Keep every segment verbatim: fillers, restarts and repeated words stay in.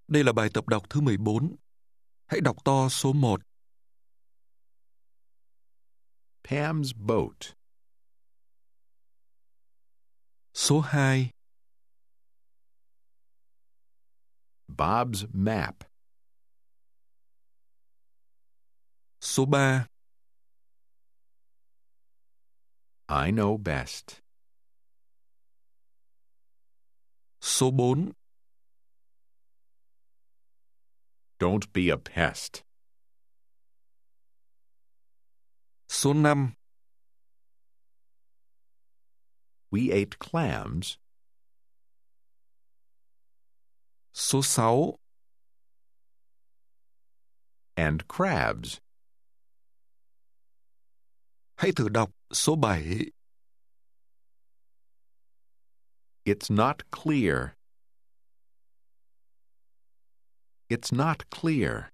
Đây là bài tập đọc thứ mười bốn. Hãy đọc to số một. Pam's boat. Số hai. Bob's map. Số ba. I know best. Số bốn. Don't be a pest. Số năm. We ate clams. Số sáu. And crabs. Hãy thử đọc số bảy. It's not clear. It's not clear.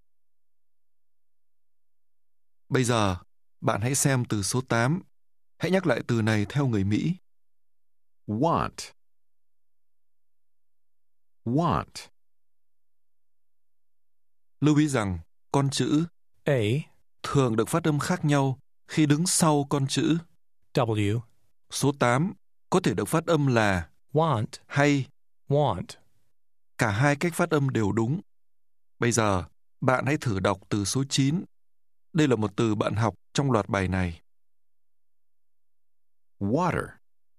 Bây giờ, bạn hãy xem từ số tám. Hãy nhắc lại từ này theo người Mỹ. Want. Want. Lưu ý rằng con chữ A, thường được phát âm khác nhau khi đứng sau con chữ. W, Số tám có thể được phát âm là want, hay. want. Cả hai cách phát âm đều đúng. Bây giờ, bạn hãy thử đọc từ số chín. Đây là một từ bạn học trong loạt bài này. Water.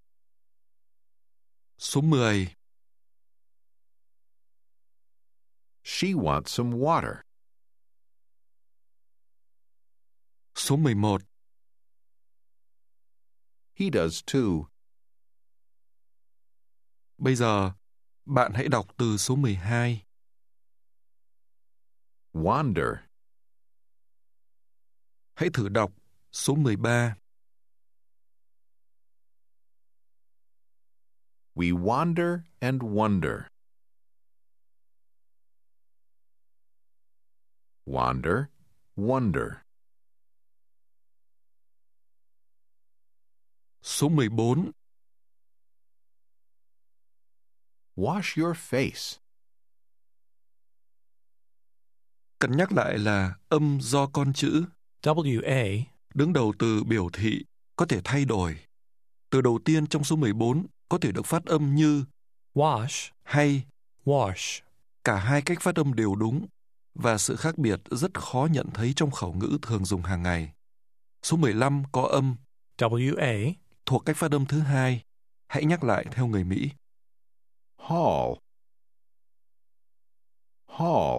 Số mười. She wants some water. Số mười một. He does too. Bây giờ, bạn hãy đọc từ số mười hai. Wander. Hãy thử đọc số mười ba. We wander and wonder. Wander, wonder. Số mười bốn. Wash your face. Cần nhắc lại là âm do con chữ W A, đứng đầu từ biểu thị có thể thay đổi. Từ đầu tiên trong số mười bốn có thể được phát âm như wash, hay. wash. Cả hai cách phát âm đều đúng và sự khác biệt rất khó nhận thấy trong khẩu ngữ thường dùng hàng ngày. Số mười lăm có âm W A, thuộc cách phát âm thứ hai. Hãy nhắc lại theo người Mỹ. Hall. Hall.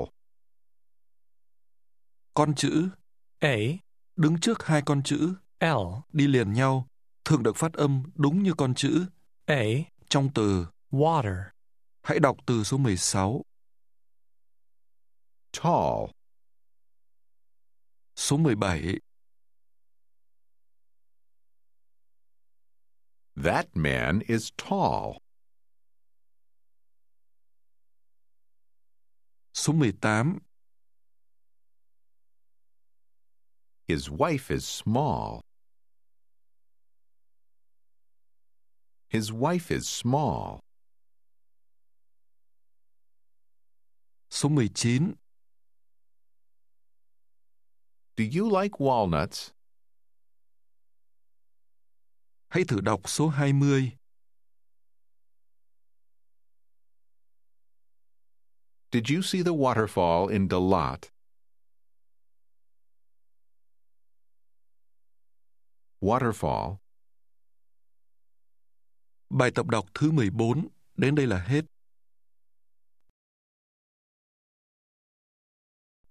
Con chữ A, đứng trước hai con chữ L, đi liền nhau thường được phát âm đúng như con chữ A, trong từ. water. Hãy đọc từ số mười sáu. Tall. Số mười bảy. That man is tall. Số mười tám. His wife is small. His wife is small. Số mười chín. Do you like walnuts? Hãy thử đọc số hai mươi. Did you see the waterfall in Dalat? Waterfall. Bài tập đọc thứ mười bốn đến đây là hết.